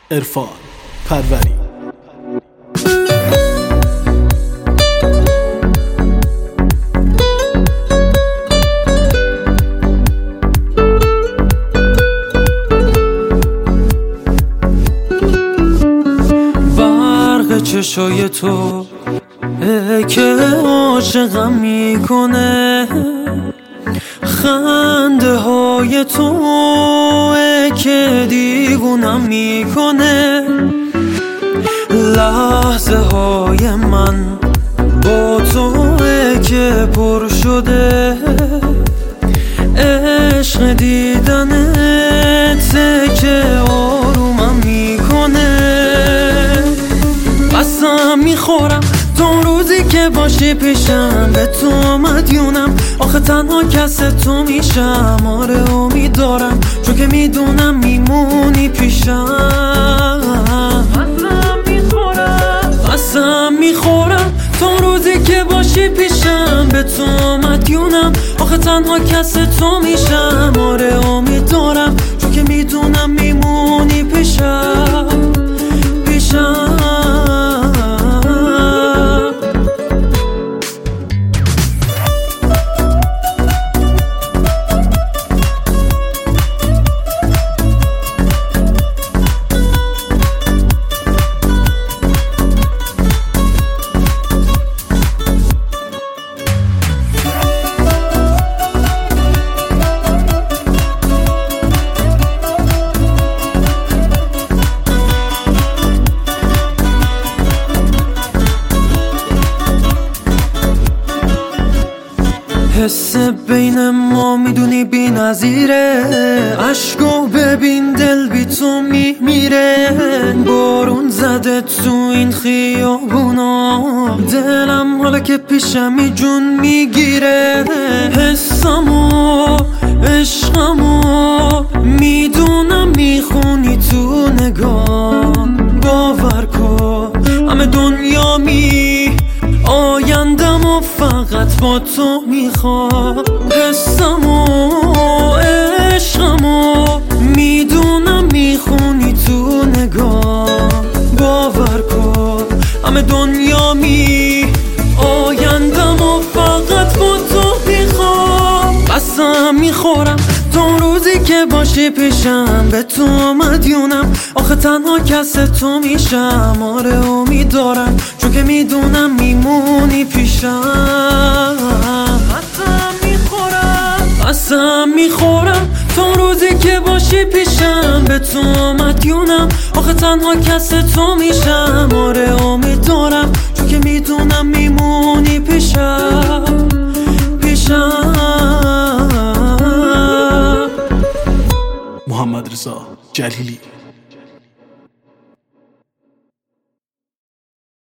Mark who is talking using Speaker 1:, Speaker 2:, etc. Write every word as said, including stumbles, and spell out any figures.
Speaker 1: عرفان پروری.
Speaker 2: برق چشای تو که عاشقم میکنه، خنده های تو که دیوونم میکنه، لحظه های من با تو که پر شده، عشق دیدنت که آرومم میکنه. قسم میخورم تو روزی که باشی پیشم به تو مدیونم، آخه تنها کس تو میشم. آره امید دارم چون که میدونم میمونی پیشم. قسم میخورم قسم میخورم تو روزی که باشی پیشم به تو مدیونم، آخه تنها کس تو میشم. آره امید دارم چون که میدونم میمونی پیشم پیشم. حس بین ما میدونی بی نظیره، عشقو ببین دل بی تو میمیره. بارون زده تو این خیابونا، دلم حالا که پیشمی جون میگیره. حسمو عشقمو میدونم میخونی تو نگاه، باور کن همه دنیا می آیندم و فقط با تو میخواد. حسمو عشقمو میدونم میخونی تو نگاه، باور کن همه دنیا می آیندم و فقط با تو میخواد. قسم میخورم تو روزی که باشی پیشم به تو مدیونم، آخه تنها کس تو میشم. آره امید دارم چون که میدونم میمونی پیشم. قسم میخورم قسم میخورم تو روزی که باشی پیشم به تو مدیونم، آخه تنها کس تو میشم. آره امید دارم چون که میدونم میمونی پیشم پیشم.
Speaker 1: محمد رضا جلیلی.